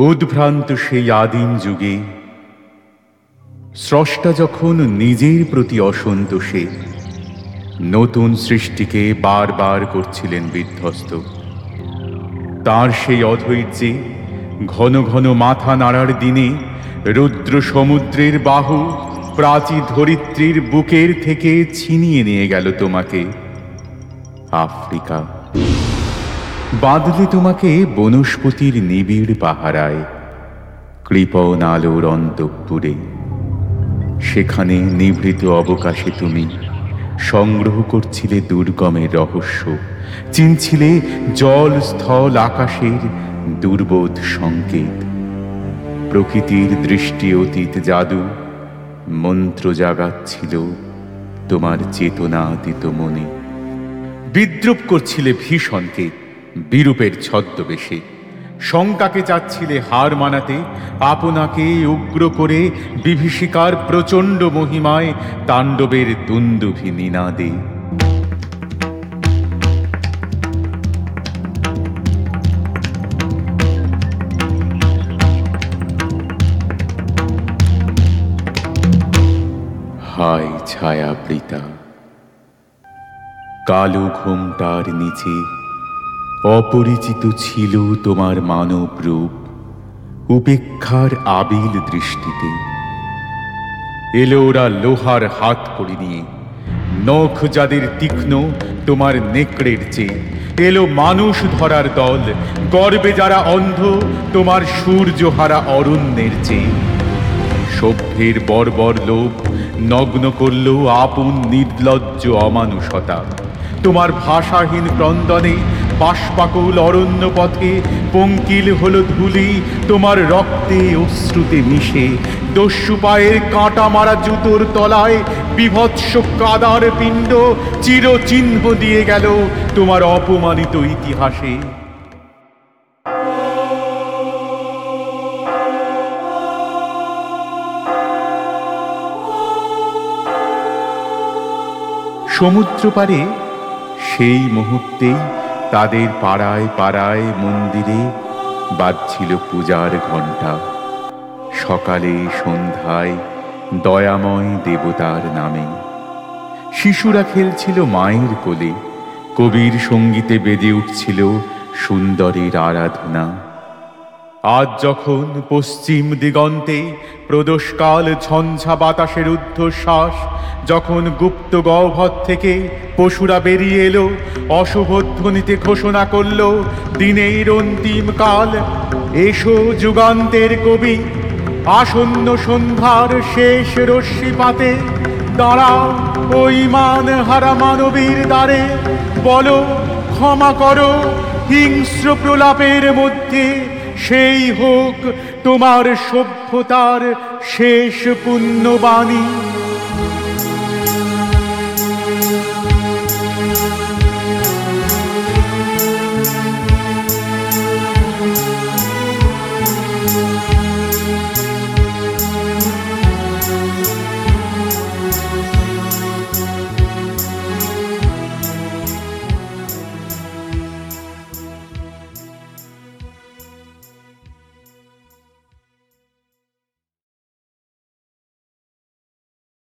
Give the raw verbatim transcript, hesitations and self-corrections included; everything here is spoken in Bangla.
উদ্ভ্রান্ত সেই আদিম যুগে স্রষ্টা যখন নিজের প্রতি অসন্তোষে নতুন সৃষ্টিকে বারবার করছিলেন বিধ্বস্ত, তার সেই অধৈর্যে ঘন ঘন মাথা নাড়ার দিনে রুদ্র সমুদ্রের বাহু প্রাচী ধরিত্রীর বুকের থেকে ছিনিয়ে নিয়ে গেল তোমাকে আফ্রিকা। বাঁধলে তোমাকে বনস্পতির নিবিড় পাহারায়, কৃপণ আলোর অন্তঃপুরে। সেখানে নিভৃত অবকাশে তুমি সংগ্রহ করছিলে দুর্গমের রহস্য, চিনছিলে জল স্থল আকাশের দুর্বোধ সংকেত। প্রকৃতির দৃষ্টি অতীত জাদু মন্ত্র জাগাচ্ছিল তোমার চেতনাতীত মনে। বিদ্রুপ করছিলে ভীষণকে বিরূপের ছদ্মবেশে, শঙ্কাকে চাচ্ছিলে হার মানাতে, আপনাকে উগ্র করে বিভীষিকার প্রচণ্ড মহিমায় তাণ্ডবের দুন্দুভি নিনাদে। হায় ছায়াবৃতা, কালো ঘোমটার নিচে অপরিচিত ছিল তোমার মানব রূপ উপেক্ষার আবিল দৃষ্টিতে। এলো ওরা লোহার হাত কড়ি নিয়ে, নখ যাদের তীক্ষ্ণ তোমার নেকড়ের চেয়ে। এলো মানুষ ধরার দল, গর্বে যারা অন্ধ তোমার সূর্যহারা অরণ্যের চেয়ে। সভ্যের বর্বর লোভ নগ্ন করল আপন নির্লজ্জ অমানুষতা। তোমার ভাষাহীন ক্রন্দনে বাষ্পাকুল অরণ্য পথে পঙ্কিল হল ধূলি তোমার রক্তে অশ্রুতে মিশে। দস্যু পায়ের কাঁটা মারা জুতোর তলায় বিভৎস কাদার পিণ্ড চিরচিহ্ন দিয়ে গেল তোমার অপমানিত ইতিহাসে। সমুদ্র পারে সেই মুহূর্তেই তাদের পাড়ায় পাড়ায় মন্দিরে বাজছিল পূজার ঘণ্টা। সকালে সন্ধ্যায় দয়াময় দেবতার নামে শিশুরা খেলছিল মায়ের কোলে, কবির সঙ্গীতে বেজে উঠছিল সুন্দরীর আরাধনা। আজ যখন পশ্চিম দিগন্তে প্রদোষকাল ঝঞ্ঝা বাতাসের ঊর্ধ্বশ্বাস, যখন গুপ্ত গহ্বর থেকে পশুরা বেরিয়ে এলো, অশুভ ধ্বনিতে ঘোষণা করল দিনের অন্তিম কাল। এসো যুগান্তের কবি, আসন্ন সন্ধ্যার শেষ রশ্মিপাতে দাঁড়াও ওই মান হারা মানবীর দ্বারে। বলো ক্ষমা করো হিংস্র প্রলাপের মধ্যে, সেই হোক তোমার সভ্যতার শেষ পুণ্যবাণী।